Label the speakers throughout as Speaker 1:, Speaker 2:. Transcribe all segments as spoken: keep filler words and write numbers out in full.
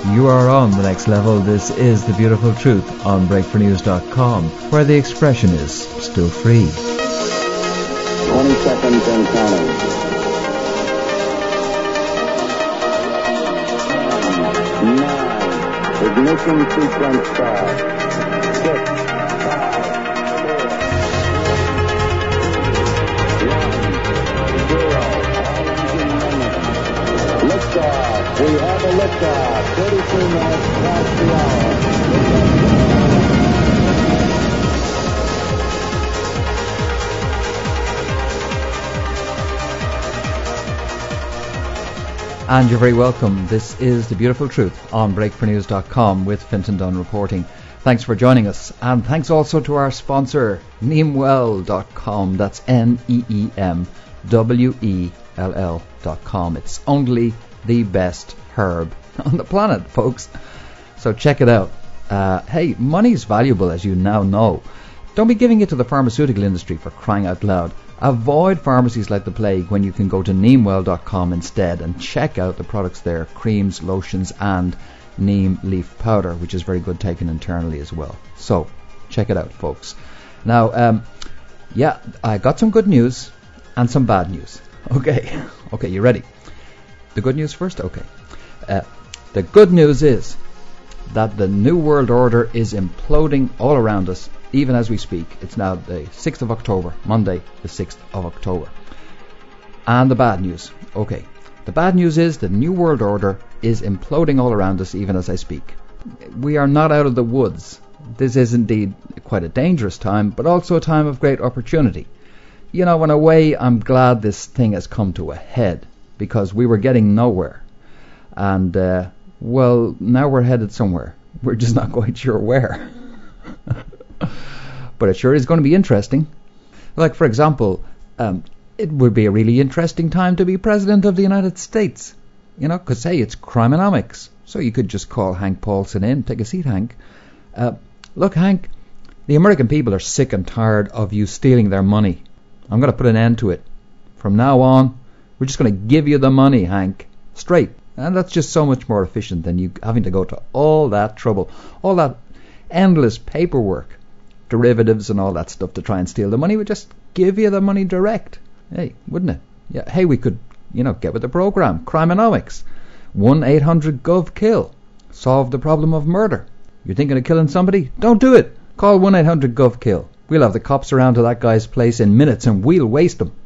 Speaker 1: You are on the next level. This is The Beautiful Truth on break for news dot com, where the expression is still free.
Speaker 2: twenty seconds and counting. Nine. Ignition sequence start. Six. Five. Four. One. Zero. Liftoff. We have a liftoff. thirty-two minutes past the hour.
Speaker 1: And you're very welcome. This is The Beautiful Truth on break for news dot com with Fintan Dunn reporting. Thanks for joining us. And thanks also to our sponsor, neemwell dot com. That's N E E M W E L L dot com. It's only the best herb on the planet, folks. So check it out. Uh, hey, money's valuable, as you now know. Don't be giving it to the pharmaceutical industry, for crying out loud. Avoid pharmacies like the plague when you can go to neemwell dot com instead and check out the products there, creams, lotions and neem leaf powder, which is very good taken internally as well. So check it out, folks. Now, um, yeah, I got some good news and some bad news. Okay, okay, you ready? The good news first? Okay. Uh, the good news is that the New World Order is imploding all around us, even as we speak. It's now the sixth of October, Monday the sixth of October. And the bad news. Okay. The bad news is the New World Order is imploding all around us, even as I speak. We are not out of the woods. This is indeed quite a dangerous time, but also a time of great opportunity. You know, in a way, I'm glad this thing has come to a head, because we were getting nowhere. And, uh, well, now we're headed somewhere. We're just not quite sure where. But it sure is going to be interesting. Like, for example, um, it would be a really interesting time to be President of the United States. You know, because, hey, it's criminomics. So you could just call Hank Paulson in. Take a seat, Hank. Uh, look, Hank, the American people are sick and tired of you stealing their money. I'm going to put an end to it. From now on, we're just going to give you the money, Hank. Straight. And that's just so much more efficient than you having to go to all that trouble, all that endless paperwork, derivatives and all that stuff to try and steal the money. We just give you the money direct. Hey, wouldn't it? Yeah. Hey, we could, you know, get with the program. Criminomics. one eight hundred gov kill. Solve the problem of murder. You're thinking of killing somebody? Don't do it. Call one eight hundred gov kill. We'll have the cops around to that guy's place in minutes and we'll waste them.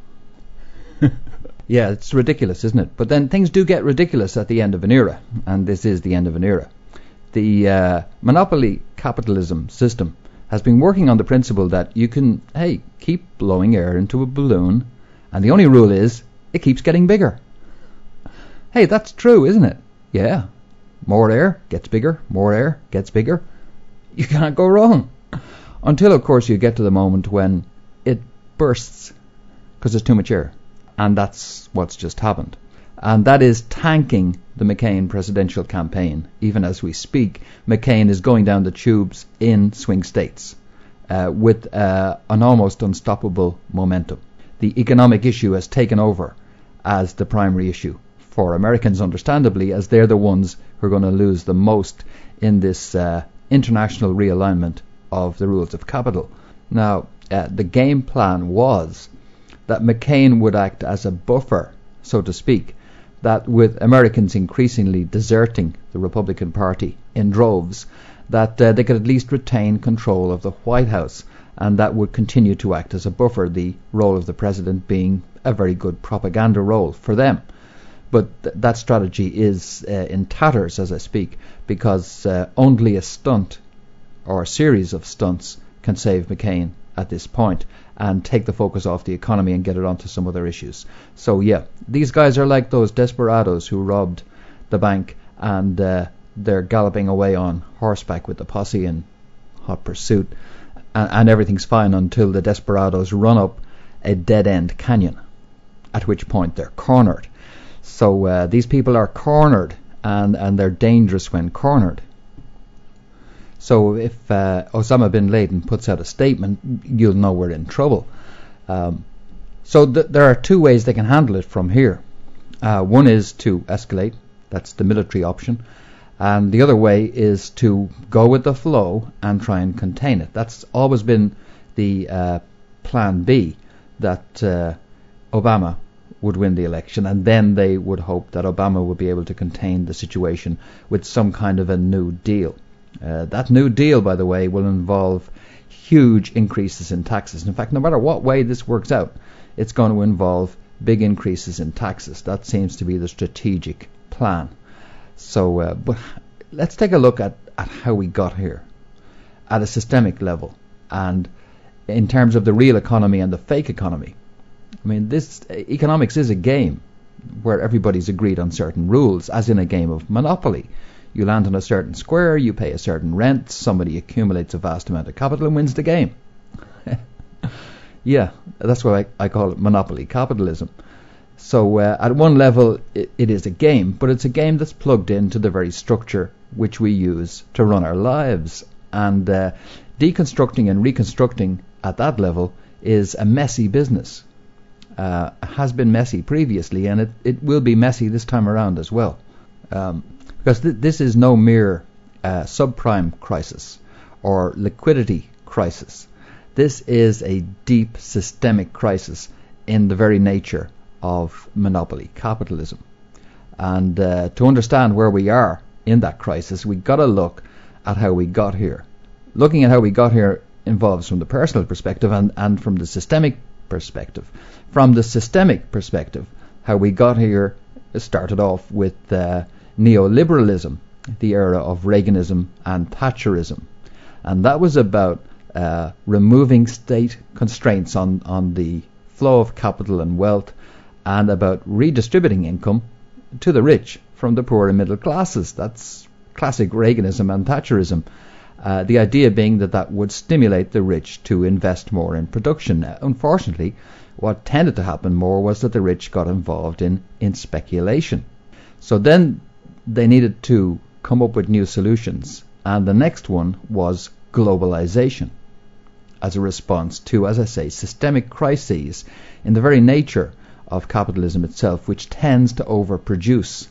Speaker 1: Yeah, it's ridiculous, isn't it? But then things do get ridiculous at the end of an era, and this is the end of an era. The uh, monopoly capitalism system has been working on the principle that you can, hey, keep blowing air into a balloon, and the only rule is it keeps getting bigger. Hey, that's true, isn't it? Yeah. More air gets bigger, more air gets bigger. You can't go wrong. Until, of course, you get to the moment when it bursts because there's too much air. And that's what's just happened. And that is tanking the McCain presidential campaign. Even as we speak, McCain is going down the tubes in swing states uh, with uh, an almost unstoppable momentum. The economic issue has taken over as the primary issue for Americans, understandably, as they're the ones who are going to lose the most in this uh, international realignment of the rules of capital. Now, uh, the game plan was that McCain would act as a buffer, so to speak, that with Americans increasingly deserting the Republican Party in droves, that uh, they could at least retain control of the White House, and that would continue to act as a buffer, the role of the president being a very good propaganda role for them. But th- that strategy is uh, in tatters as I speak, because uh, only a stunt or a series of stunts can save McCain at this point and take the focus off the economy and get it onto some other issues. So yeah, these guys are like those desperados who robbed the bank and uh, they're galloping away on horseback with the posse in hot pursuit, and, and everything's fine until the desperados run up a dead-end canyon, at which point they're cornered. So uh, these people are cornered, and, and they're dangerous when cornered. So if uh, Osama bin Laden puts out a statement, you'll know we're in trouble. Um, so th- there are two ways they can handle it from here. Uh, one is to escalate. That's the military option. And the other way is to go with the flow and try and contain it. That's always been the uh, plan B, that uh, Obama would win the election, and then they would hope that Obama would be able to contain the situation with some kind of a new deal. Uh, that new deal, by the way, will involve huge increases in taxes. In fact, no matter what way this works out, it's going to involve big increases in taxes. That seems to be the strategic plan. So, uh, but let's take a look at, at how we got here at a systemic level, and in terms of the real economy and the fake economy. I mean, this economics is a game where everybody's agreed on certain rules, as in a game of Monopoly. You land on a certain square, you pay a certain rent, somebody accumulates a vast amount of capital and wins the game. Yeah, that's why I, I call it Monopoly capitalism. So uh, at one level, it, it is a game, but it's a game that's plugged into the very structure which we use to run our lives. And uh, deconstructing and reconstructing at that level is a messy business. Uh, has been messy previously, and it, it will be messy this time around as well. Um, because th- this is no mere uh, subprime crisis or liquidity crisis. This is a deep systemic crisis in the very nature of monopoly capitalism. And uh, to understand where we are in that crisis, we've got to look at how we got here. Looking at how we got here involves from the personal perspective and, and from the systemic perspective. From the systemic perspective, how we got here started off with uh, neoliberalism, the era of Reaganism and Thatcherism. And that was about uh, removing state constraints on, on the flow of capital and wealth, and about redistributing income to the rich from the poor and middle classes. That's classic Reaganism and Thatcherism. Uh, the idea being that that would stimulate the rich to invest more in production. Uh, unfortunately, what tended to happen more was that the rich got involved in, in speculation. So then they needed to come up with new solutions. And the next one was globalization, as a response to, as I say, systemic crises in the very nature of capitalism itself, which tends to overproduce.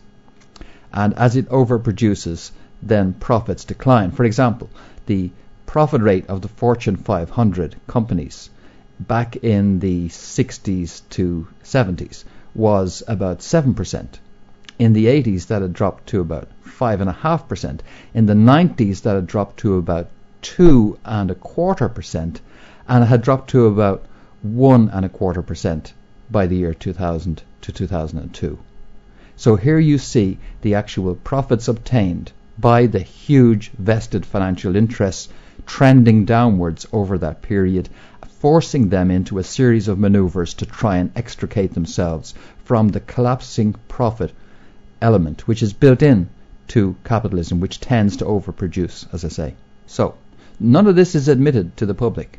Speaker 1: And as it overproduces, then profits decline. For example, the profit rate of the Fortune five hundred companies back in the sixties to seventies was about seven percent. In the eighties, that had dropped to about five point five percent. In the nineties, that had dropped to about two and a quarter percent, and it had dropped to about one and a quarter percent by the year two thousand to two thousand two. So here you see the actual profits obtained by the huge vested financial interests trending downwards over that period, forcing them into a series of maneuvers to try and extricate themselves from the collapsing profit element, which is built in to capitalism, which tends to overproduce, as I say. So none of this is admitted to the public,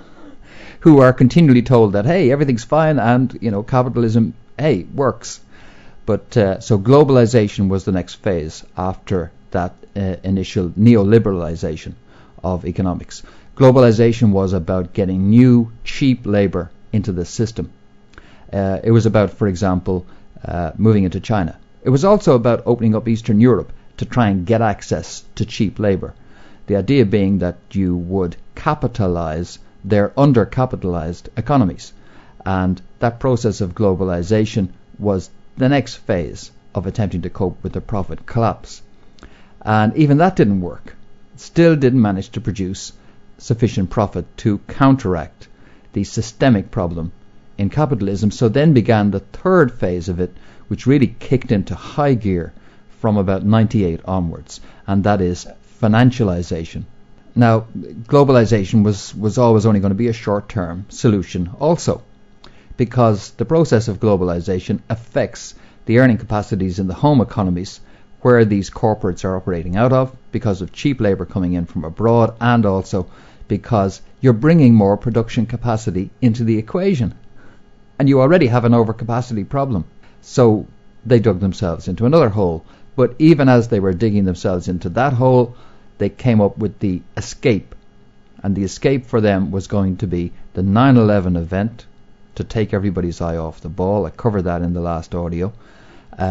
Speaker 1: who are continually told that, hey, everything's fine and, you know, capitalism, hey, works. But uh, so globalization was the next phase after that uh, initial neoliberalization of economics. Globalization was about getting new, cheap labor into the system. Uh, it was about, for example, uh, moving into China. It was also about opening up Eastern Europe to try and get access to cheap labor. The idea being that you would capitalize their undercapitalized economies. And that process of globalization was the next phase of attempting to cope with the profit collapse. And even that didn't work. Still didn't manage to produce sufficient profit to counteract the systemic problem in capitalism. So then began the third phase of it, which really kicked into high gear from about ninety-eight onwards, and that is financialization. Now, globalization was, was always only going to be a short-term solution also, because the process of globalization affects the earning capacities in the home economies where these corporates are operating out of, because of cheap labor coming in from abroad, and also because you're bringing more production capacity into the equation. And you already have an overcapacity problem. So they dug themselves into another hole. But even as they were digging themselves into that hole, they came up with the escape. And the escape for them was going to be the nine eleven event, to take everybody's eye off the ball. I covered that in the last audio. Um,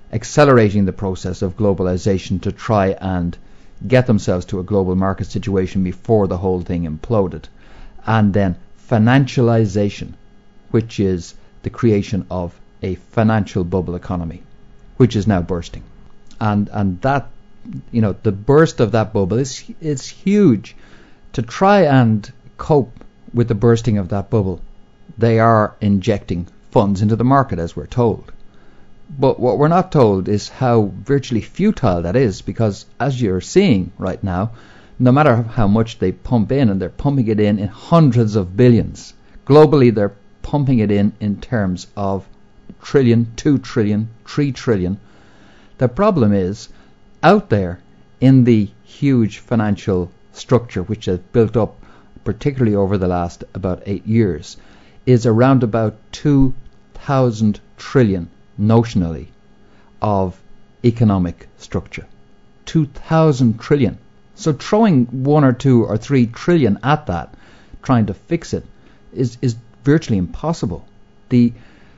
Speaker 1: accelerating the process of globalization to try and get themselves to a global market situation before the whole thing imploded. And then financialization, which is the creation of a financial bubble economy, which is now bursting. And and that, you know, the burst of that bubble is is huge. To try and cope with the bursting of that bubble, they are injecting funds into the market, as we're told. But what we're not told is how virtually futile that is, because as you're seeing right now, no matter how much they pump in, and they're pumping it in in hundreds of billions. Globally, they're pumping it in in terms of trillion, two trillion, three trillion. The problem is, out there in the huge financial structure which has built up, particularly over the last about eight years, is around about two thousand trillion notionally of economic structure. two thousand trillion. So throwing one or two or three trillion at that, trying to fix it, is, is virtually impossible. The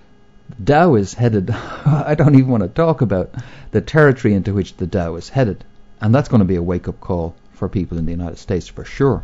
Speaker 1: Dow is headed, I don't even want to talk about the territory into which the Dow is headed. And that's going to be a wake-up call for people in the United States for sure.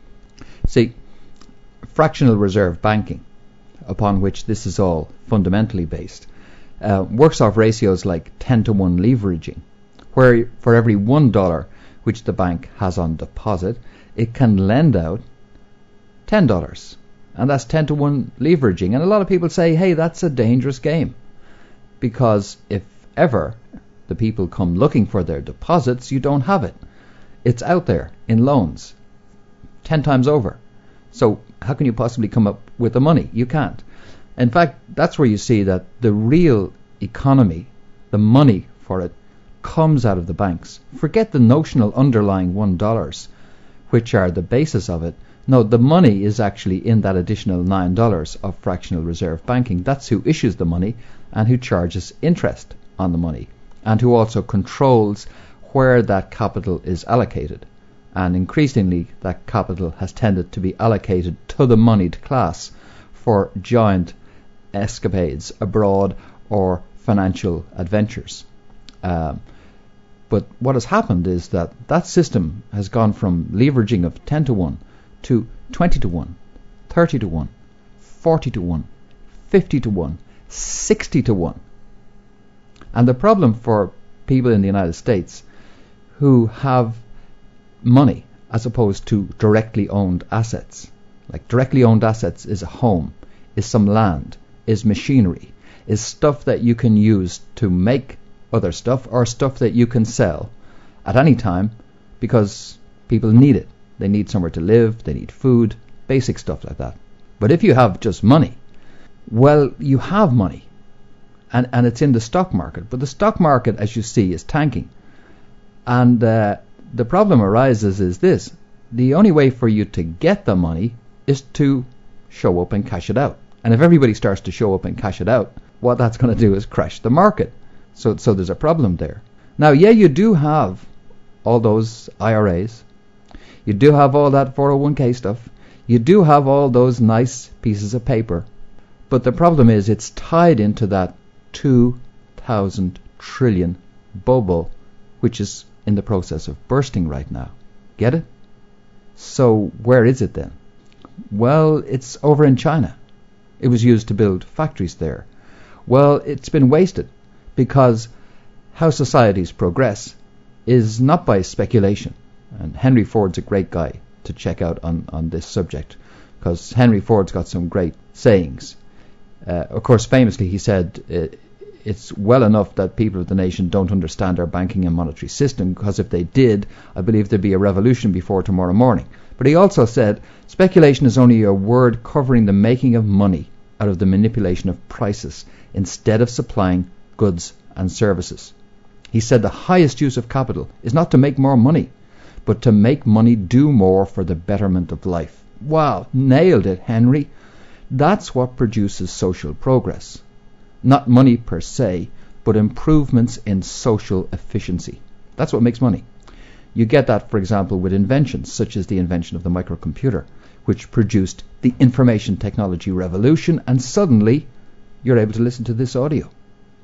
Speaker 1: See, fractional reserve banking, upon which this is all fundamentally based, uh, works off ratios like ten to one leveraging, where for every one dollar which the bank has on deposit, it can lend out ten dollars. And that's ten to one leveraging. And a lot of people say, hey, that's a dangerous game. Because if ever the people come looking for their deposits, you don't have it. It's out there in loans, ten times over. So how can you possibly come up with the money? You can't. In fact, that's where you see that the real economy, the money for it, comes out of the banks. Forget the notional underlying one dollars, which are the basis of it. No, the money is actually in that additional nine dollars of fractional reserve banking. That's who issues the money and who charges interest on the money, and who also controls where that capital is allocated. And increasingly, that capital has tended to be allocated to the moneyed class for giant escapades abroad or financial adventures. Um, but what has happened is that that system has gone from leveraging of ten to one to twenty to one, thirty to one, forty to one, fifty to one, sixty to one. And the problem for people in the United States who have money as opposed to directly owned assets, like directly owned assets is a home, is some land, is machinery, is stuff that you can use to make other stuff, or stuff that you can sell at any time because people need it. They need somewhere to live, they need food, basic stuff like that. But if you have just money, well, you have money, and, and it's in the stock market. But the stock market, as you see, is tanking. And uh, the problem arises is this. The only way for you to get the money is to show up and cash it out. And if everybody starts to show up and cash it out, what that's going to do is crash the market. So, so there's a problem there. Now, yeah, you do have all those I R As. You do have all that four oh one k stuff. You do have all those nice pieces of paper. But the problem is it's tied into that two thousand trillion bubble, which is in the process of bursting right now. Get it? So where is it then? Well, it's over in China. It was used to build factories there. Well, it's been wasted because how societies progress is not by speculation. And Henry Ford's a great guy to check out on, on this subject, because Henry Ford's got some great sayings. Uh, of course, famously he said, uh, it's well enough that people of the nation don't understand our banking and monetary system, because if they did, I believe there'd be a revolution before tomorrow morning. But he also said, speculation is only a word covering the making of money out of the manipulation of prices, instead of supplying goods and services. He said the highest use of capital is not to make more money, but to make money do more for the betterment of life. Wow, nailed it, Henry. That's what produces social progress. Not money per se, but improvements in social efficiency. That's what makes money. You get that, for example, with inventions such as the invention of the microcomputer, which produced the information technology revolution, and suddenly you're able to listen to this audio.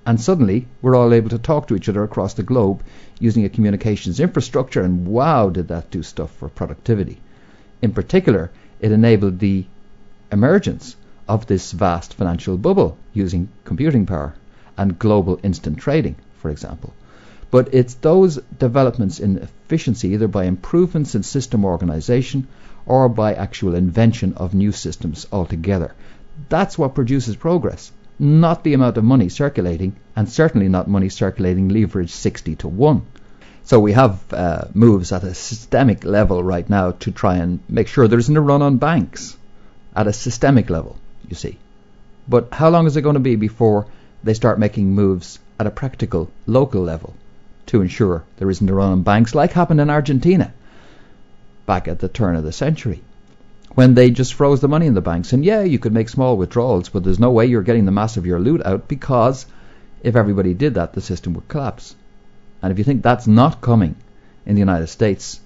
Speaker 1: And suddenly, we're all able to talk to each other across the globe using a communications infrastructure, and wow, did that do stuff for productivity. In particular, it enabled the emergence of this vast financial bubble using computing power and global instant trading, for example. But it's those developments in efficiency, either by improvements in system organization or by actual invention of new systems altogether. That's what produces progress, not the amount of money circulating, and certainly not money circulating leveraged sixty to one. So we have uh, moves at a systemic level right now to try and make sure there isn't a run on banks at a systemic level, you see. But how long is it going to be before they start making moves at a practical local level to ensure there isn't a run on banks, like happened in Argentina back at the turn of the century, when they just froze the money in the banks? And yeah, you could make small withdrawals, but there's no way you're getting the mass of your loot out, because if everybody did that, the system would collapse. And if you think that's not coming in the United States,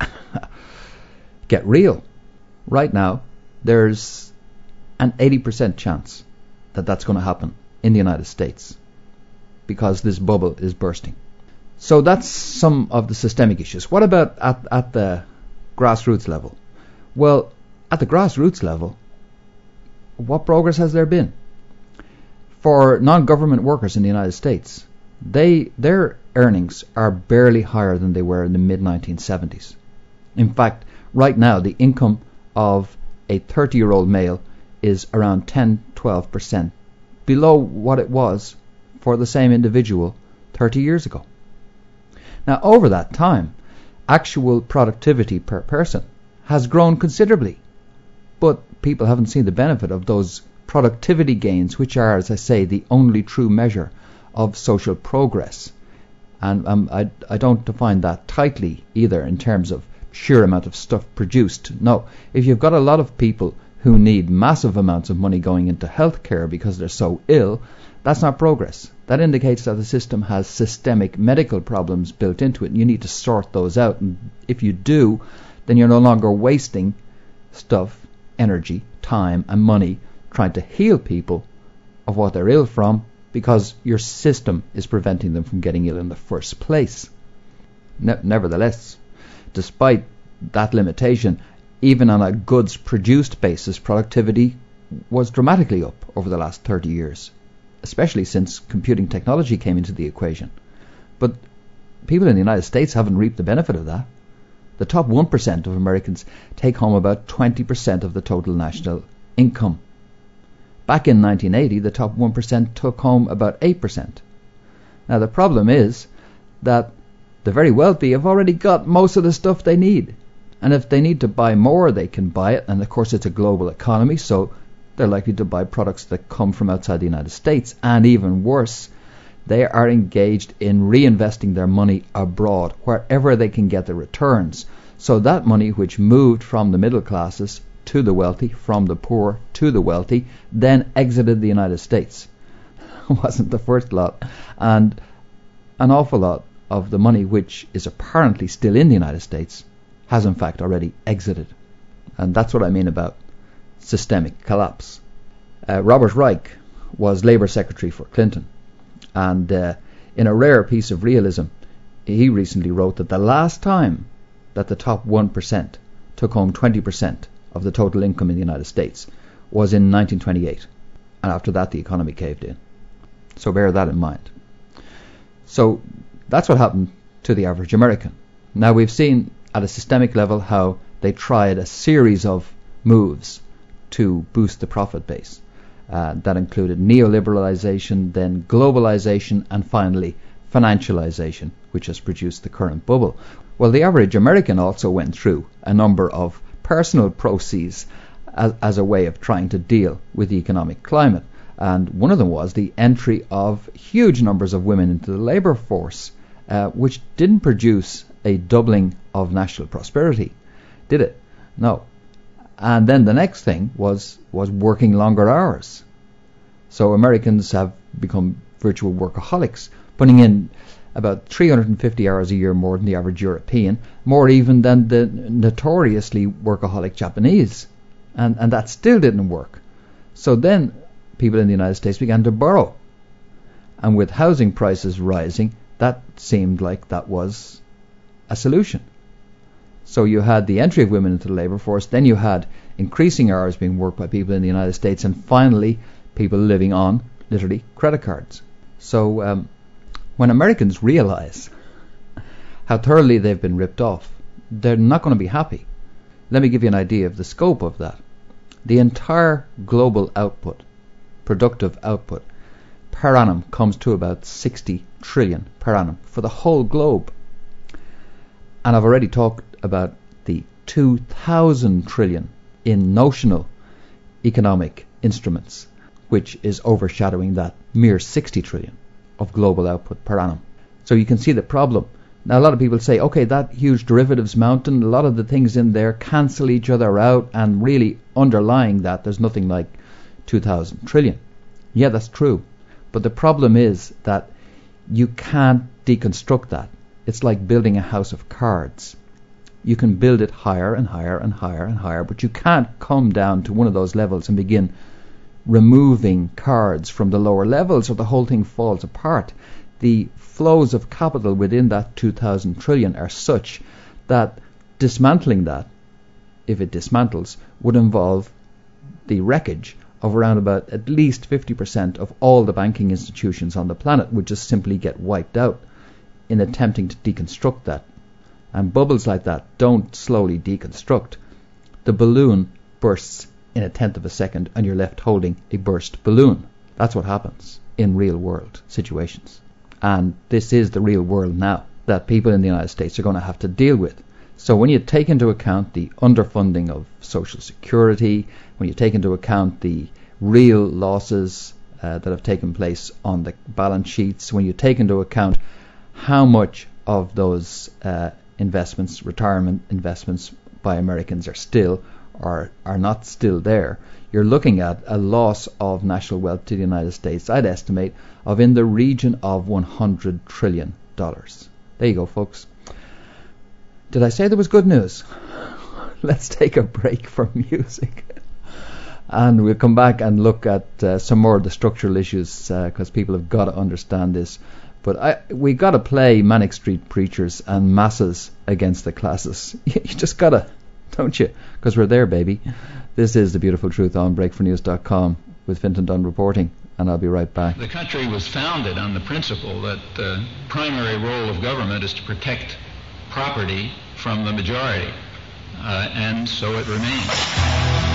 Speaker 1: get real. Right now, there's an eighty percent chance that that's going to happen in the United States, because this bubble is bursting. So that's some of the systemic issues. What about at, at the grassroots level? Well, at the grassroots level, what progress has there been? For non-government workers in the United States, they their earnings are barely higher than they were in the mid nineteen seventies. In fact, right now, the income of a thirty-year-old male is around ten to twelve percent below what it was for the same individual thirty years ago. Now, over that time, actual productivity per person has grown considerably, but people haven't seen the benefit of those productivity gains, which are, as I say, the only true measure of social progress. And um, I, I don't define that tightly either in terms of sheer amount of stuff produced. No, if you've got a lot of people who need massive amounts of money going into healthcare because they're so ill, that's not progress. That indicates that the system has systemic medical problems built into it, and you need to sort those out. And if you do, then you're no longer wasting stuff, energy, time and money trying to heal people of what they're ill from, because your system is preventing them from getting ill in the first place. Ne- nevertheless, despite that limitation, even on a goods produced basis, productivity was dramatically up over the last thirty years, especially since computing technology came into the equation. But people in the United States haven't reaped the benefit of that. The top one percent of Americans take home about twenty percent of the total national income. Back in nineteen eighty, the top one percent took home about eight percent. Now, the problem is that the very wealthy have already got most of the stuff they need. And if they need to buy more, they can buy it. And of course, it's a global economy, so they're likely to buy products that come from outside the United States. And even worse, they are engaged in reinvesting their money abroad, wherever they can get the returns. So that money which moved from the middle classes to the wealthy, from the poor to the wealthy, then exited the United States. Wasn't the first lot. And an awful lot of the money which is apparently still in the United States has in fact already exited. And that's what I mean about systemic collapse. Uh, Robert Reich was Labour Secretary for Clinton, and uh, in a rare piece of realism, he recently wrote that the last time that the top one percent took home twenty percent of the total income in the United States was in nineteen twenty-eight, and after that the economy caved in. So bear that in mind. So that's what happened to the average American. Now, we've seen at a systemic level how they tried a series of moves to boost the profit base. Uh, that included neoliberalization, then globalization, and finally financialization, which has produced the current bubble. Well, the average American also went through a number of personal processes as, as a way of trying to deal with the economic climate. And one of them was the entry of huge numbers of women into the labour force, uh, which didn't produce a doubling of national prosperity, did it? No. And then the next thing was was working longer hours. So Americans have become virtual workaholics, putting in about three hundred fifty hours a year more than the average European, more even than the notoriously workaholic Japanese. And, and that still didn't work. So then people in the United States began to borrow. And with housing prices rising, that seemed like that was a solution. So you had the entry of women into the labour force, then you had increasing hours being worked by people in the United States, and finally people living on, literally, credit cards. So um, when Americans realise how thoroughly they've been ripped off, they're not going to be happy. Let me give you an idea of the scope of that. The entire global output, productive output, per annum comes to about sixty trillion per annum for the whole globe. And I've already talked about the two thousand trillion in notional economic instruments, which is overshadowing that mere sixty trillion of global output per annum. So you can see the problem. Now, a lot of people say, okay, that huge derivatives mountain, a lot of the things in there cancel each other out, and really underlying that, there's nothing like two thousand trillion. Yeah, that's true. But the problem is that you can't deconstruct that. It's like building a house of cards. You can build it higher and higher and higher and higher, but you can't come down to one of those levels and begin removing cards from the lower levels, or the whole thing falls apart. The flows of capital within that two thousand trillion are such that dismantling that, if it dismantles, would involve the wreckage of around about at least fifty percent of all the banking institutions on the planet would just simply get wiped out in attempting to deconstruct that. And bubbles like that don't slowly deconstruct. The balloon bursts in a tenth of a second and you're left holding a burst balloon. That's what happens in real world situations. And this is the real world now that people in the United States are going to have to deal with. So when you take into account the underfunding of Social Security, when you take into account the real losses uh, that have taken place on the balance sheets, when you take into account how much of those uh, investments, retirement investments by Americans are still or are not still there, you're looking at a loss of national wealth to the United States, I'd estimate, of in the region of one hundred trillion dollars. There you go, folks. Did I say there was good news? Let's take a break from music. And we'll come back and look at uh, some more of the structural issues, because uh, people have got to understand this. But I, we got to play Manic Street Preachers and Masses Against the Classes. You just got to, don't you? Because we're there, baby. This is The Beautiful Truth on break for news dot com with Fintan Dunn reporting, and I'll be right back.
Speaker 3: The country was founded on the principle that the primary role of government is to protect property from the majority, uh, and so it remains.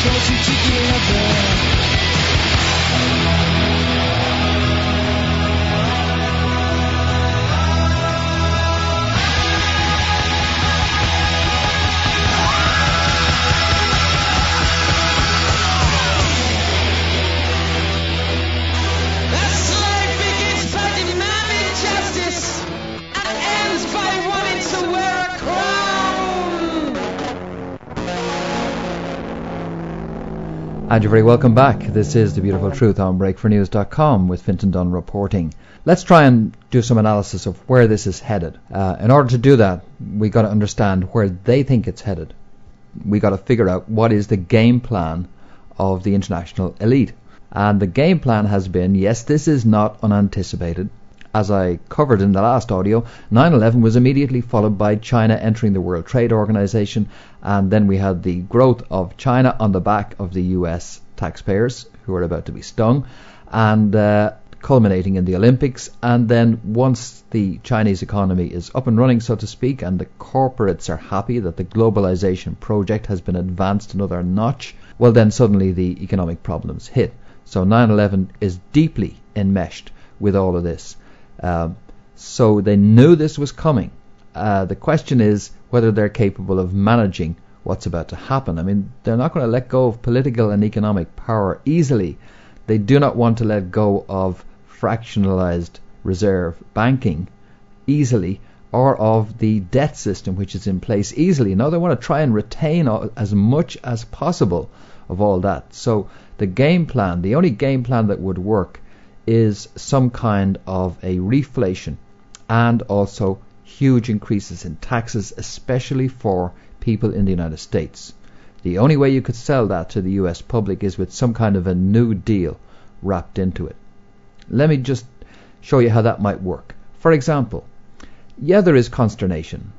Speaker 1: And you're very welcome back. This is The Beautiful Truth on break for news dot com with Fintan Dunn reporting. Let's try and do some analysis of where this is headed. Uh, in order to do that, we got to understand where they think it's headed. We got to figure out what is the game plan of the international elite. And the game plan has been, yes, this is not unanticipated. As I covered in the last audio, nine eleven was immediately followed by China entering the World Trade Organization, and then we had the growth of China on the back of the U S taxpayers who are about to be stung, and uh, culminating in the Olympics. And then once the Chinese economy is up and running, so to speak, and the corporates are happy that the globalization project has been advanced another notch, well then suddenly the economic problems hit. So nine eleven is deeply enmeshed with all of this. Um, so they knew this was coming. Uh, the question is whether they're capable of managing what's about to happen. I mean, they're not going to let go of political and economic power easily. They do not want to let go of fractionalized reserve banking easily, or of the debt system which is in place easily. No, they want to try and retain as much as possible of all that. So the game plan, the only game plan that would work, is some kind of a reflation and also huge increases in taxes, especially for people in the United States. The only way you could sell that to the U S public is with some kind of a New Deal wrapped into it. Let me just show you how that might work. For example, yeah, there is consternation.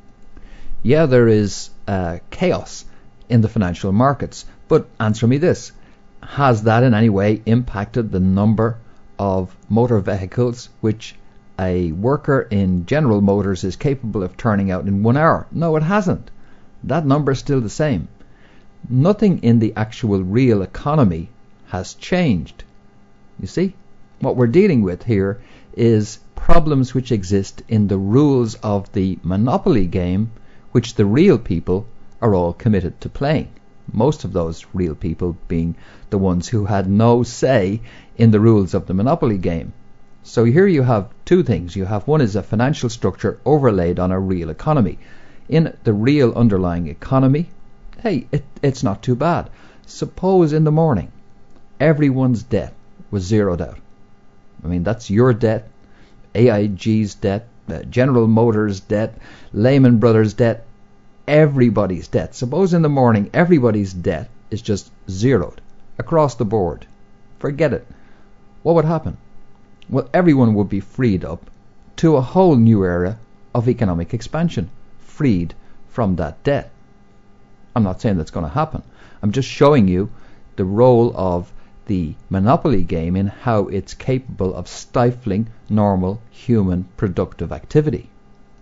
Speaker 1: Yeah, there is uh, chaos in the financial markets. But answer me this. Has that in any way impacted the number of motor vehicles which a worker in General Motors is capable of turning out in one hour? No, it hasn't. That number is still the same. Nothing in the actual real economy has changed. You see? What we're dealing with here is problems which exist in the rules of the monopoly game, which the real people are all committed to playing. Most of those real people being the ones who had no say in the rules of the monopoly game. So here you have two things. You have one is a financial structure overlaid on a real economy. In the real underlying economy, hey, it, it's not too bad. Suppose in the morning everyone's debt was zeroed out. I mean, that's your debt, A I G's debt, uh, General Motors debt, Lehman Brothers debt, everybody's debt. Suppose in the morning everybody's debt is just zeroed across the board. Forget it. What would happen? Well, everyone would be freed up to a whole new era of economic expansion, freed from that debt. I'm not saying that's going to happen. I'm just showing you the role of the monopoly game in how it's capable of stifling normal human productive activity.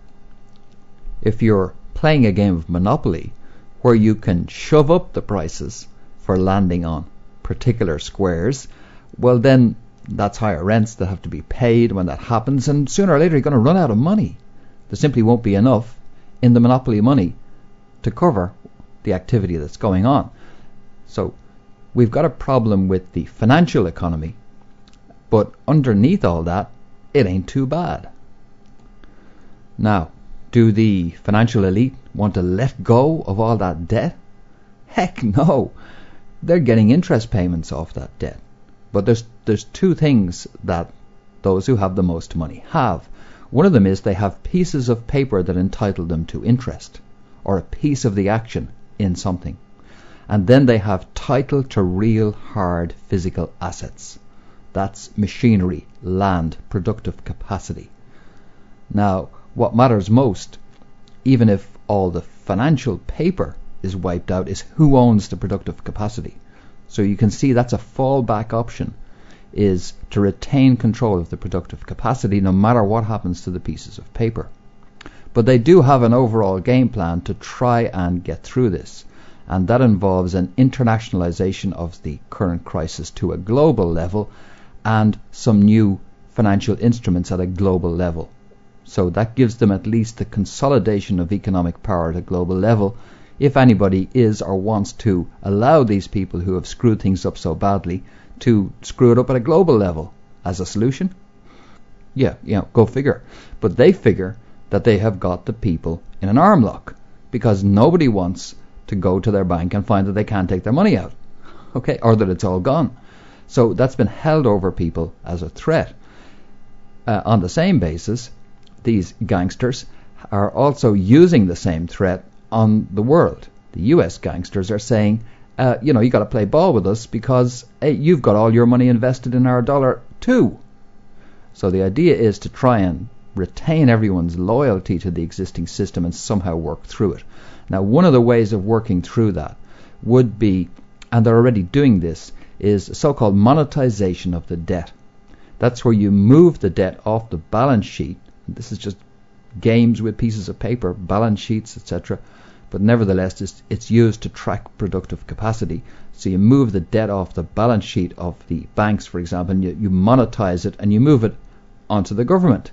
Speaker 1: If you're playing a game of Monopoly where you can shove up the prices for landing on particular squares, well then that's higher rents that have to be paid when that happens, and sooner or later you're going to run out of money. There simply won't be enough in the monopoly money to cover the activity that's going on. So we've got a problem with the financial economy, but underneath all that, it ain't too bad. Now, do the financial elite want to let go of all that debt? Heck no. They're getting interest payments off that debt. But there's there's two things that those who have the most money have. One of them is they have pieces of paper that entitle them to interest, or a piece of the action in something. And then they have title to real hard physical assets. That's machinery, land, productive capacity. Now, what matters most, even if all the financial paper is wiped out, is who owns the productive capacity. So you can see that's a fallback option, is to retain control of the productive capacity no matter what happens to the pieces of paper. But they do have an overall game plan to try and get through this. and that involves an internationalization of the current crisis to a global level and some new financial instruments at a global level. So that gives them at least the consolidation of economic power at a global level, if anybody is or wants to allow these people who have screwed things up so badly to screw it up at a global level as a solution. Yeah, you know, go figure. But they figure that they have got the people in an arm lock because nobody wants to go to their bank and find that they can't take their money out, okay, or that it's all gone. So that's been held over people as a threat. Uh, on the same basis, these gangsters are also using the same threat on the world. The U S gangsters are saying, uh, you know, you got to play ball with us because hey, you've got all your money invested in our dollar too. So the idea is to try and retain everyone's loyalty to the existing system and somehow work through it. Now, one of the ways of working through that would be, and they're already doing this, is so-called monetization of the debt. That's where you move the debt off the balance sheet. This is just games with pieces of paper, balance sheets, et cetera. But nevertheless, it's, it's used to track productive capacity. So you move the debt off the balance sheet of the banks, for example, and you, you monetize it and you move it onto the government.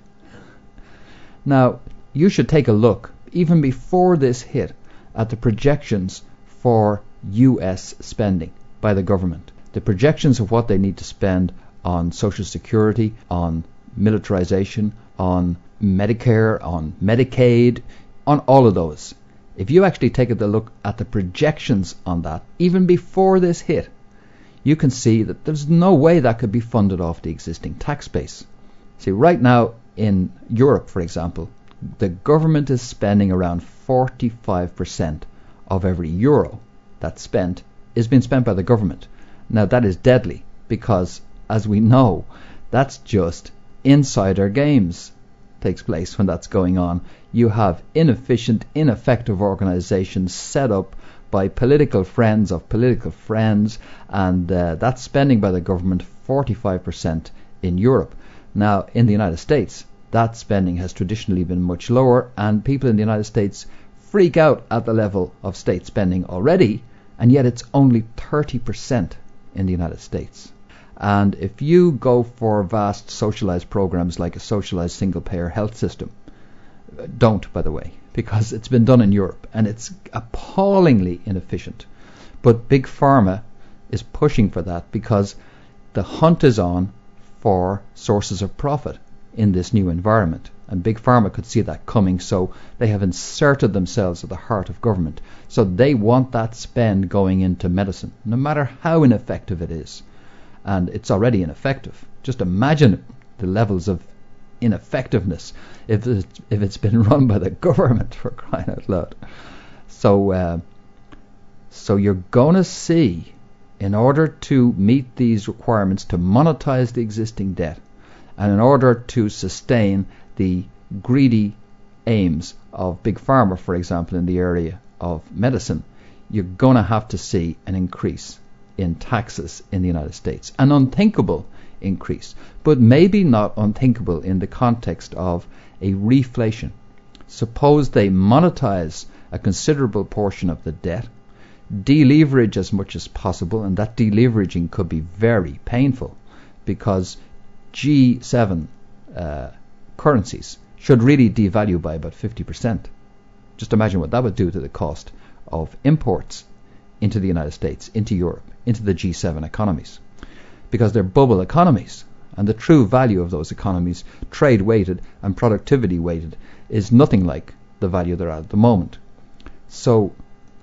Speaker 1: Now, you should take a look, even before this hit, at the projections for U S spending by the government. The projections of what they need to spend on Social Security, on militarization, on Medicare, on Medicaid, on all of those. If you actually take a look at the projections on that, even before this hit, you can see that there's no way that could be funded off the existing tax base. See, right now in Europe, for example, the government is spending around forty-five percent of every euro that's spent is being spent by the government. Now that is deadly because, as we know, that's just insider games takes place when that's going on. You have inefficient, ineffective organizations set up by political friends of political friends, and uh, that's spending by the government forty-five percent in Europe. Now, in the United States, that spending has traditionally been much lower, and people in the United States freak out at the level of state spending already, and yet it's only thirty percent in the United States. And if you go for vast socialized programs like a socialized single-payer health system, don't, by the way, because it's been done in Europe and it's appallingly inefficient. But Big Pharma is pushing for that because the hunt is on for sources of profit in this new environment. And Big Pharma could see that coming, so they have inserted themselves at the heart of government. So they want that spend going into medicine, no matter how ineffective it is. And it's already ineffective. Just imagine the levels of ineffectiveness if it's, if it's been run by the government, for crying out loud. So, uh, so you're going to see, in order to meet these requirements to monetize the existing debt, and in order to sustain the greedy aims of Big Pharma, for example, in the area of medicine, you're going to have to see an increase in taxes in the United States. An unthinkable increase, but maybe not unthinkable in the context of a reflation. Suppose they monetize a considerable portion of the debt, deleverage as much as possible, and that deleveraging could be very painful because G seven uh, currencies should really devalue by about fifty percent. Just imagine what that would do to the cost of imports into the United States, into Europe, into the G seven economies, because they're bubble economies, and the true value of those economies, trade weighted and productivity weighted, is nothing like the value they're at at the moment. So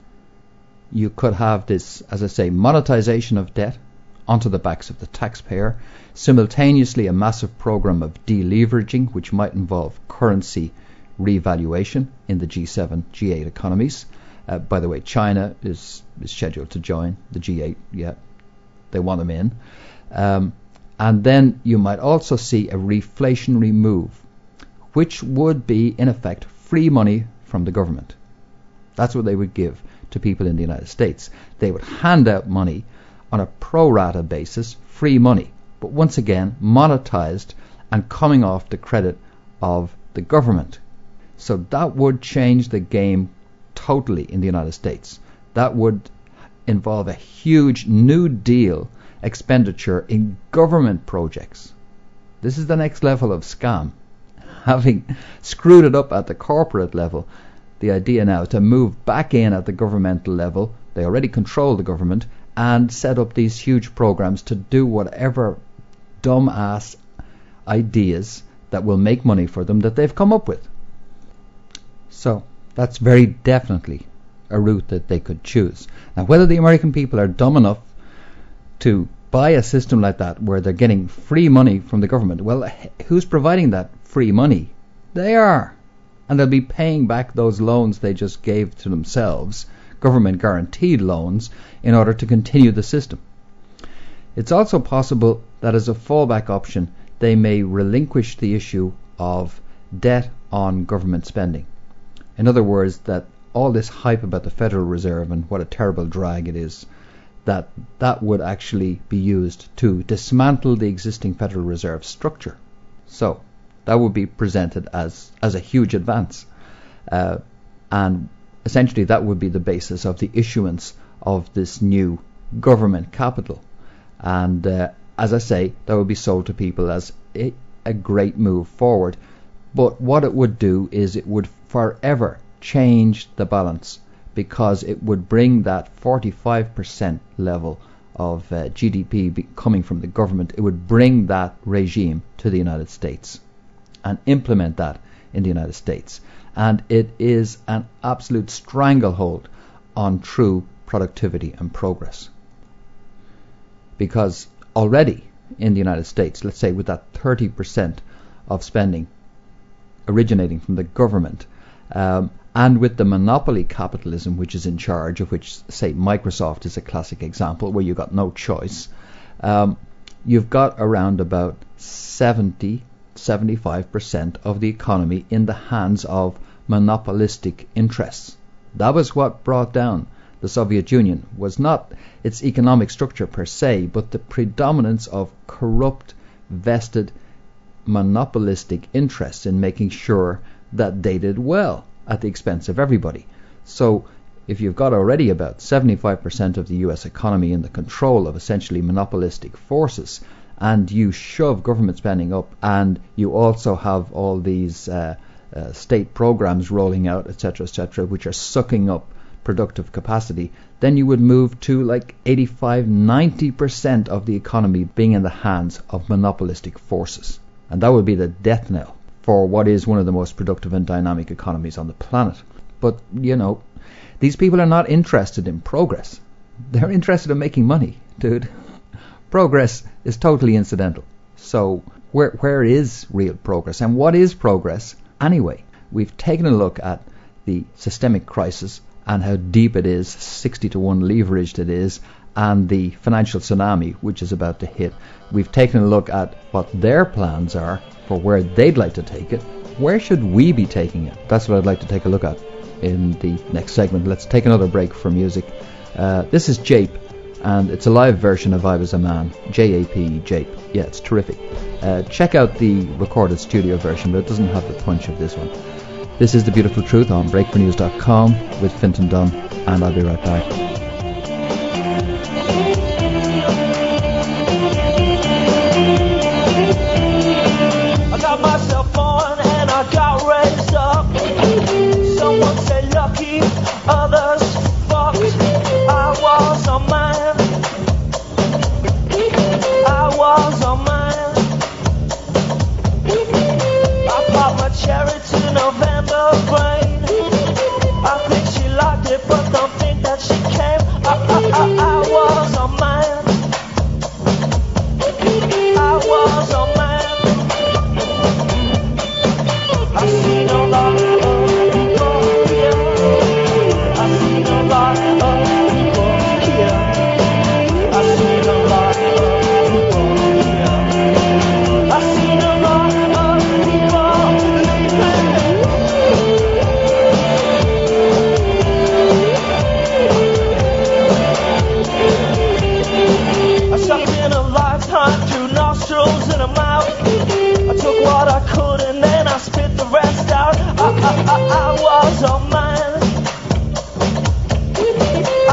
Speaker 1: you could have this, as I say, monetization of debt onto the backs of the taxpayer, simultaneously a massive program of deleveraging, which might involve currency revaluation in the G seven, G eight economies. Uh, by the way, China is, is scheduled to join the G eight. Yeah, they want them in. Um, and then you might also see a reflationary move, which would be, in effect, free money from the government. That's what they would give to people in the United States. They would hand out money on a pro rata basis, free money, but once again monetized and coming off the credit of the government. So that would change the game totally in the United States. that would involve a huge New Deal expenditure in government projects. This is the next level of scam. Having screwed it up at the corporate level, the idea now to move back in at the governmental level, they already control the government, and set up these huge programs to do whatever dumb-ass ideas that will make money for them that they've come up with. So that's very definitely a route that they could choose. Now, whether the American people are dumb enough to buy a system like that where they're getting free money from the government, well, who's providing that free money? They are. And they'll be paying back those loans they just gave to themselves, government guaranteed loans, in order to continue the system. It's also possible that as a fallback option, they may relinquish the issue of debt on government spending. In other words, that all this hype about the Federal Reserve and what a terrible drag it is, that that would actually be used to dismantle the existing Federal Reserve structure. So that would be presented as, as a huge advance. Uh, and essentially that would be the basis of the issuance of this new government capital. And uh, as I say, that would be sold to people as a, a great move forward. But what it would do is it would forever change the balance, because it would bring that forty-five percent level of uh, G D P be coming from the government. It would bring that regime to the United States and implement that in the United States. And it is an absolute stranglehold on true productivity and progress. Because already in the United States, let's say with that thirty percent of spending originating from the government, um, and with the monopoly capitalism which is in charge, of which, say, Microsoft is a classic example, where you've got no choice, um, you've got around about seventy, seventy-five percent of the economy in the hands of monopolistic interests. That was what brought down the Soviet Union, was not its economic structure per se, but the predominance of corrupt, vested, monopolistic interests in making sure that they did well at the expense of everybody. So if you've got already about seventy-five percent of the U S economy in the control of essentially monopolistic forces, and you shove government spending up, and you also have all these uh, uh, state programs rolling out, etc., et cetera, which are sucking up productive capacity, then you would move to like eighty-five, ninety percent of the economy being in the hands of monopolistic forces. And that would be the death knell for what is one of the most productive and dynamic economies on the planet. But, you know, these people are not interested in progress. They're interested in making money, dude. Progress is totally incidental. So where where is real progress? And what is progress anyway? We've taken a look at the systemic crisis and how deep it is, sixty to one leveraged it is, and the financial tsunami which is about to hit. We've taken a look at what their plans are for where they'd like to take it. Where should we be taking it? That's what I'd like to take a look at in the next segment. Let's take another break for music. Uh, this is Jape, and it's a live version of I Was a Man. J A P, Jape. Yeah, it's terrific. Uh, check out the recorded studio version, but it doesn't have the punch of this one. This is The Beautiful Truth on break for news dot com with Fintan Dunn, and I'll be right back.
Speaker 4: Others fucked. I was a man. I was a man. I popped my cherry to November rain. I think she liked it, but don't think that she came. I, I, I, I was a man. I was a man. I seen a lot of what I could and then I spit the rest out. I, I, I, I was a man.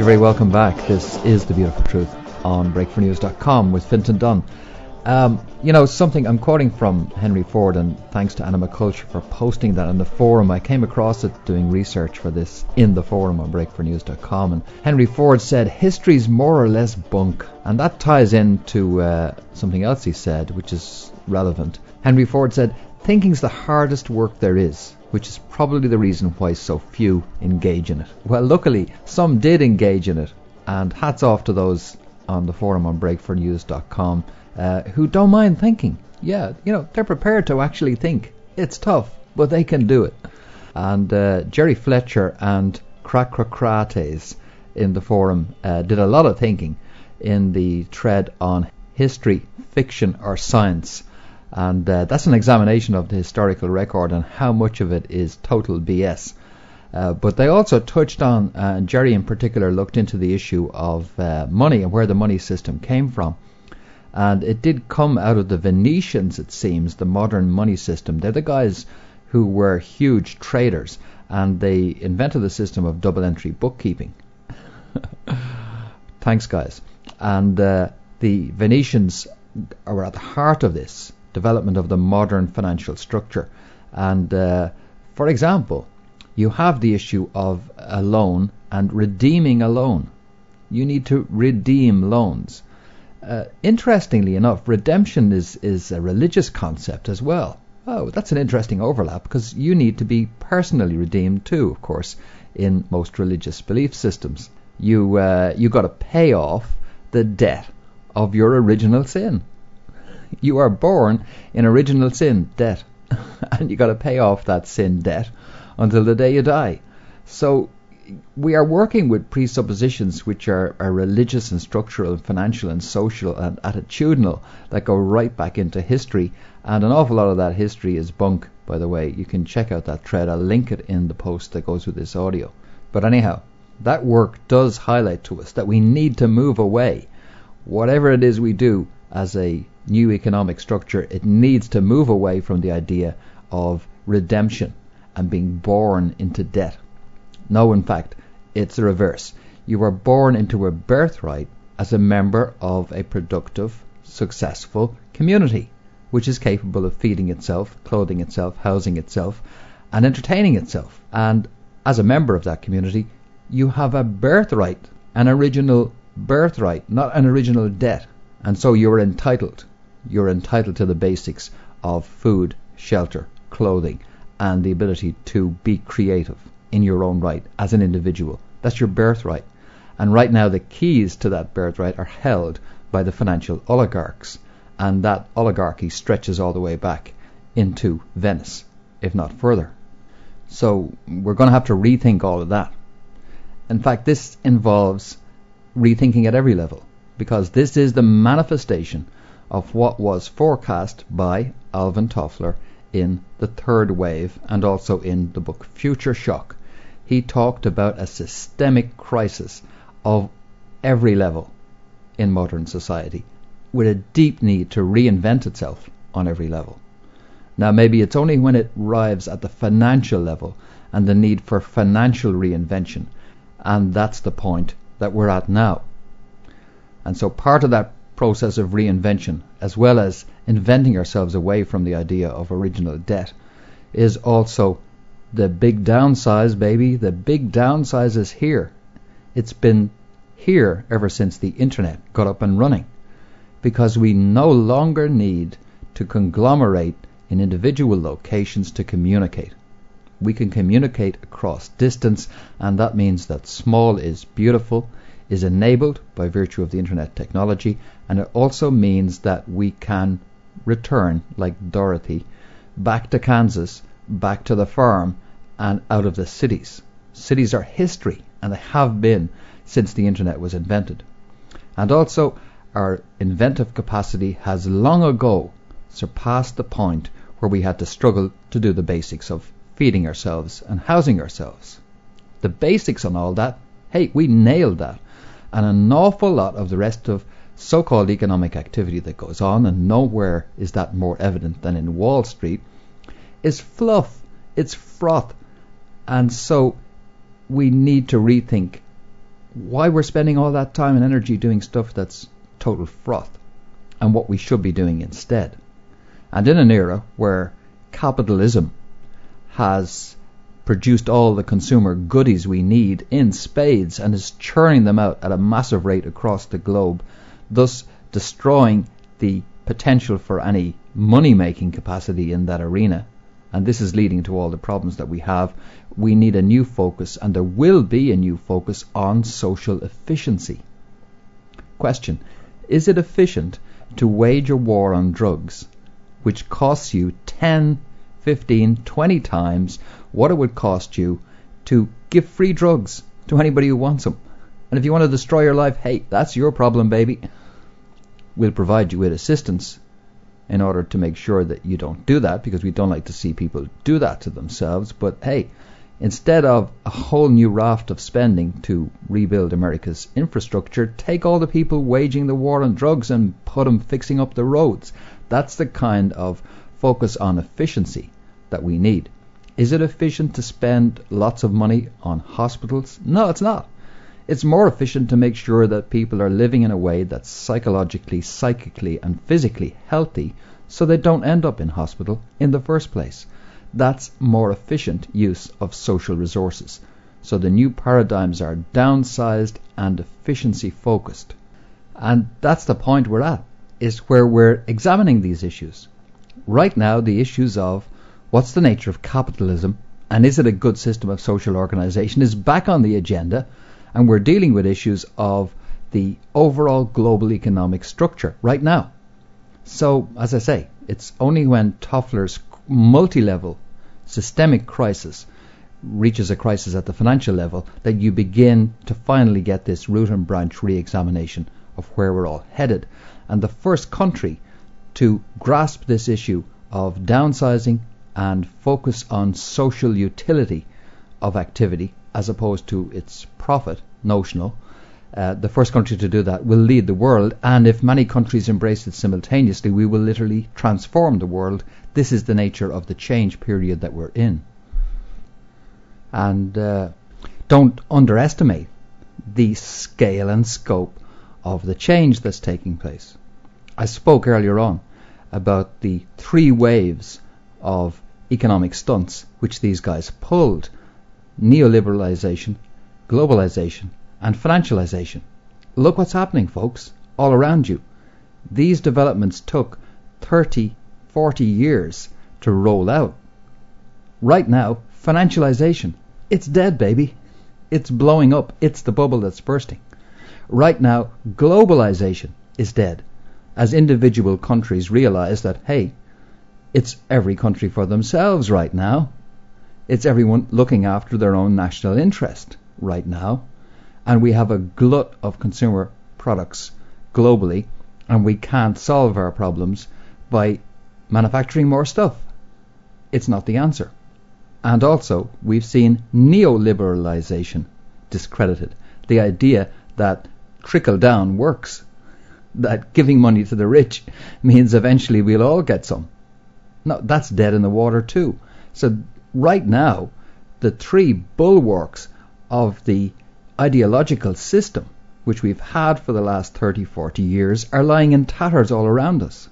Speaker 1: very welcome back. This is The Beautiful Truth on break for news dot com with Fintan Dunn. Um, you know, something I'm quoting from Henry Ford, and thanks to Anima Culture for posting that on the forum. I came across it doing research for this in the forum on break for news dot com, and Henry Ford said, history's more or less bunk. And that ties into uh, something else he said, which is relevant. Henry Ford said, thinking's the hardest work there is, which is probably the reason why so few engage in it. Well, luckily, some did engage in it, and hats off to those on the forum on break for news dot com uh, who don't mind thinking. Yeah, you know, they're prepared to actually think. It's tough, but they can do it. And uh, Jerry Fletcher and Crackcrates in the forum uh, did a lot of thinking in the thread on history, fiction or science. And uh, that's an examination of the historical record and how much of it is total B S. Uh, but they also touched on, uh, and Jerry in particular looked into the issue of uh, money and where the money system came from. And it did come out of the Venetians, it seems, the modern money system. They're the guys who were huge traders, and they invented the system of double entry bookkeeping. Thanks, guys. And uh, the Venetians are at the heart of this development of the modern financial structure. And uh, for example, you have the issue of a loan and redeeming a loan. You need to redeem loans. Uh, interestingly enough, redemption is, is a religious concept as well. Oh, that's an interesting overlap, because you need to be personally redeemed too, of course, in most religious belief systems. You uh, you got to pay off the debt of your original sin. You are born in original sin debt, and you got to pay off that sin debt until the day you die. So we are working with presuppositions which are, are religious and structural and financial and social and attitudinal that go right back into history, and an awful lot of that history is bunk, by the way. You can check out that thread. I'll link it in the post that goes with this audio. But anyhow, that work does highlight to us that we need to move away. Whatever it is we do as a new economic structure, it needs to move away from the idea of redemption and being born into debt. No, in fact, it's the reverse. You are born into a birthright as a member of a productive, successful community, which is capable of feeding itself, clothing itself, housing itself, and entertaining itself. And as a member of that community, you have a birthright, an original birthright, not an original debt. And so you're entitled. You're entitled to the basics of food, shelter, clothing, and the ability to be creative in your own right as an individual. That's your birthright. And right now the keys to that birthright are held by the financial oligarchs. And that oligarchy stretches all the way back into Venice, if not further. So we're going to have to rethink all of that. In fact, this involves rethinking at every level, because this is the manifestation of what was forecast by Alvin Toffler in The Third Wave and also in the book Future Shock. He talked about a systemic crisis of every level in modern society, with a deep need to reinvent itself on every level. Now, maybe it's only when it arrives at the financial level and the need for financial reinvention, and that's the point that we're at now. And so part of that process of reinvention, as well as inventing ourselves away from the idea of original debt, is also the big downsize, baby. The big downsize is here. It's been here ever since the internet got up and running, because we no longer need to conglomerate in individual locations to communicate. We can communicate across distance, and that means that small is beautiful, is enabled by virtue of the internet technology, and it also means that we can return, like Dorothy, back to Kansas, back to the farm, and out of the cities. Cities are history, and they have been since the internet was invented. And also, our inventive capacity has long ago surpassed the point where we had to struggle to do the basics of feeding ourselves and housing ourselves. The basics on all that, hey, we nailed that. And an awful lot of the rest of so-called economic activity that goes on, and nowhere is that more evident than in Wall Street, is fluff. It's froth. And so we need to rethink why we're spending all that time and energy doing stuff that's total froth, and what we should be doing instead. And in an era where capitalism has produced all the consumer goodies we need in spades and is churning them out at a massive rate across the globe, thus destroying the potential for any money-making capacity in that arena, and this is leading to all the problems that we have, we need a new focus, and there will be a new focus on social efficiency. Question: is it efficient to wage a war on drugs which costs you ten, fifteen, twenty times what it would cost you to give free drugs to anybody who wants them? And if you want to destroy your life, hey, that's your problem, baby. We'll provide you with assistance in order to make sure that you don't do that, because we don't like to see people do that to themselves. But hey, instead of a whole new raft of spending to rebuild America's infrastructure, take all the people waging the war on drugs and put them fixing up the roads. That's the kind of focus on efficiency that we need. Is it efficient to spend lots of money on hospitals? No, it's not. It's more efficient to make sure that people are living in a way that's psychologically, psychically, and physically healthy, so they don't end up in hospital in the first place. That's more efficient use of social resources. So the new paradigms are downsized and efficiency focused. And that's the point we're at, is where we're examining these issues. Right now, the issues of what's the nature of capitalism and is it a good system of social organization is back on the agenda, and we're dealing with issues of the overall global economic structure right now. So, as I say, it's only when Toffler's multi-level systemic crisis reaches a crisis at the financial level that you begin to finally get this root and branch re-examination of where we're all headed. And the first country to grasp this issue of downsizing and focus on social utility of activity as opposed to its profit notional, uh, the first country to do that will lead the world, and if many countries embrace it simultaneously, we will literally transform the world. This is the nature of the change period that we're in. And uh, don't underestimate the scale and scope of the change that's taking place. I spoke earlier on about the three waves of economic stunts which these guys pulled: neoliberalization, globalization, and financialization. Look what's happening, folks, all around you. These developments took thirty, forty years to roll out. Right now, financialization, it's dead, baby. It's blowing up. It's the bubble that's bursting. Right now, globalization is dead, as individual countries realize that, hey, it's every country for themselves right now. It's everyone looking after their own national interest right now. And we have a glut of consumer products globally, and we can't solve our problems by manufacturing more stuff. It's not the answer. And also, we've seen neoliberalization discredited. The idea that trickle down works, that giving money to the rich means eventually we'll all get some. No, that's dead in the water too. So right now, the three bulwarks of the ideological system, which we've had for the last thirty, forty years, are lying in tatters all around us.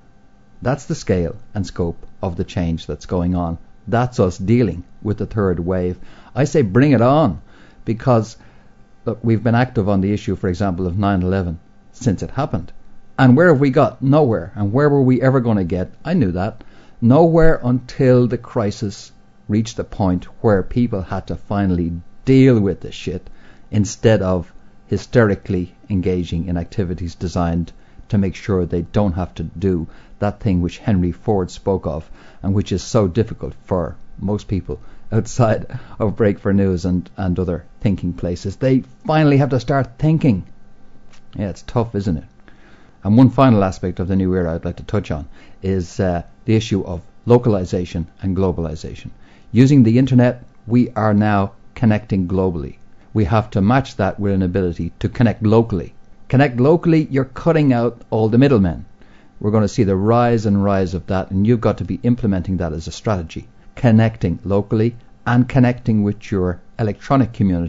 Speaker 1: That's the scale and scope of the change that's going on. That's us dealing with the third wave. I say bring it on, because look, we've been active on the issue, for example, of nine eleven since it happened. And where have we got? Nowhere. And where were we ever going to get? I knew that. Nowhere until the crisis reached a point where people had to finally deal with the shit instead of hysterically engaging in activities designed to make sure they don't have to do that thing which Henry Ford spoke of, and which is so difficult for most people outside of Break for News and, and other thinking places. They finally have to start thinking. Yeah, it's tough, isn't it? And one final aspect of the new era I'd like to touch on is uh, the issue of localization and globalization. Using the internet, we are now connecting globally. We have to match that with an ability to connect locally. Connect locally, you're cutting out all the middlemen. We're going to see the rise and rise of that, and you've got to be implementing that as a strategy. Connecting locally and connecting with your electronic community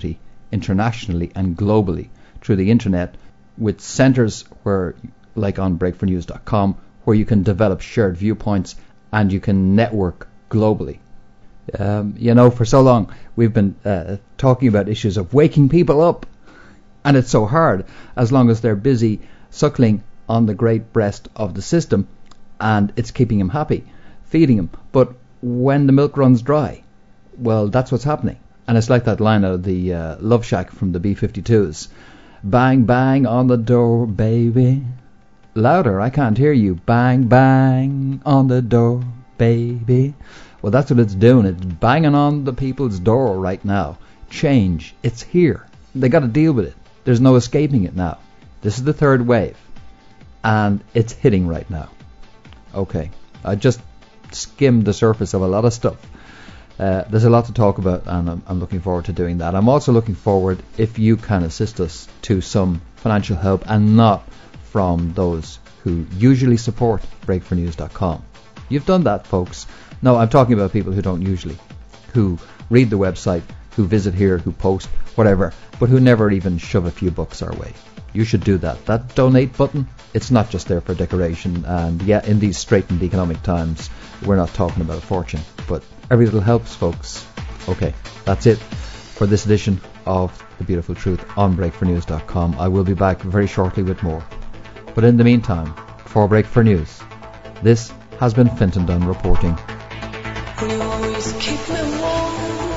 Speaker 1: internationally and globally through the internet, with centers where, like on break for news dot com, where you can develop shared viewpoints and you can network globally. Um, you know, for so long we've been uh, talking about issues of waking people up, and it's so hard as long as they're busy suckling on the great breast of the system and it's keeping him happy, feeding him. But when the milk runs dry, well, that's what's happening. And it's like that line out of the uh, Love Shack from the B fifty-twos. Bang, bang on the door, baby. Louder, I can't hear you. Bang, bang on the door, baby. Well, that's what it's doing. It's banging on the people's door right now. Change. It's here. They got to deal with it. There's no escaping it now. This is the third wave. And it's hitting right now. Okay. I just skimmed the surface of a lot of stuff. Uh, there's a lot to talk about, and I'm, I'm looking forward to doing that. I'm also looking forward, if you can assist us, to some financial help, and not from those who usually support break for news dot com. You've done that, folks. No, I'm talking about people who don't usually, who read the website, who visit here, who post, whatever, but who never even shove a few bucks our way. You should do that. That donate button, it's not just there for decoration. And yeah, in these straitened economic times, we're not talking about a fortune, but every little helps, folks. Okay, that's it for this edition of The Beautiful Truth on break for news dot com. I will be back very shortly with more. But in the meantime, for Break for News, this has been Fintan Dunn reporting.
Speaker 5: Will you always keep me warm?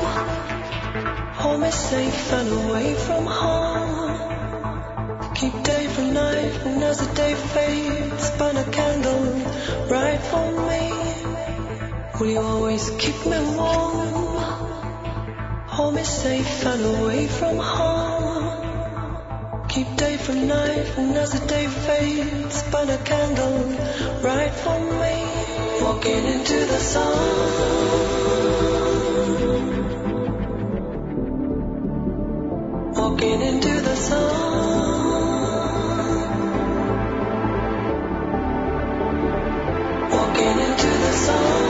Speaker 5: Hold me safe and away from harm. Keep day from night, and as the day fades, burn a candle right for me. Will you always keep me warm? Hold me safe and away from harm. Keep day from night, and as the day fades, burn a candle right for me. Walking into the sun, walking into the sun, walking into the sun,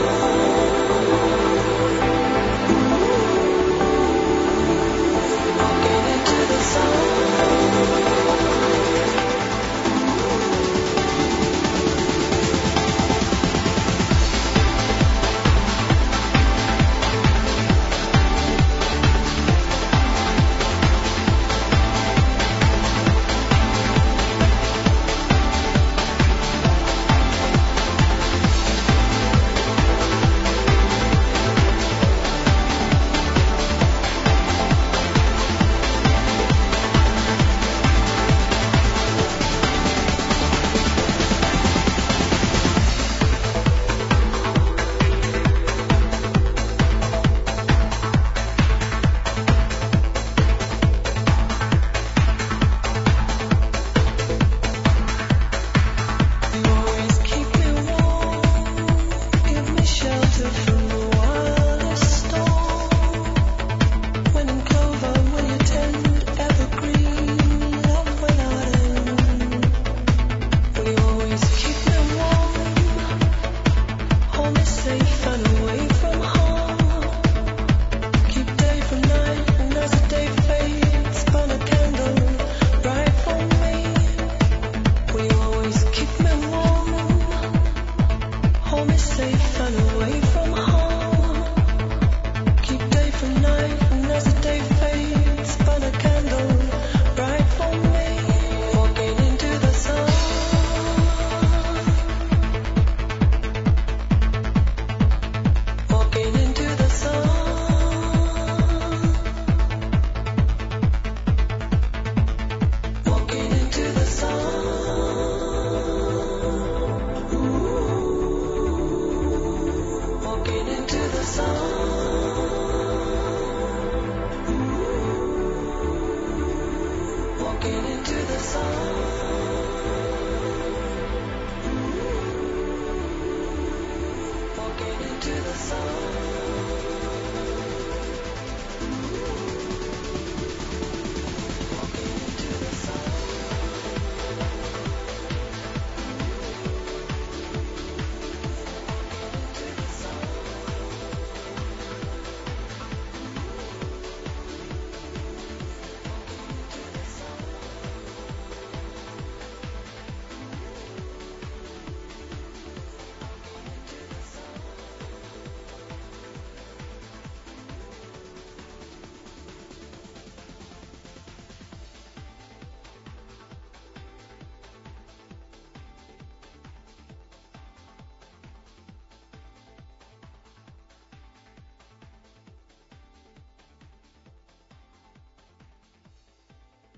Speaker 5: walking into the sun. Walking into the sun.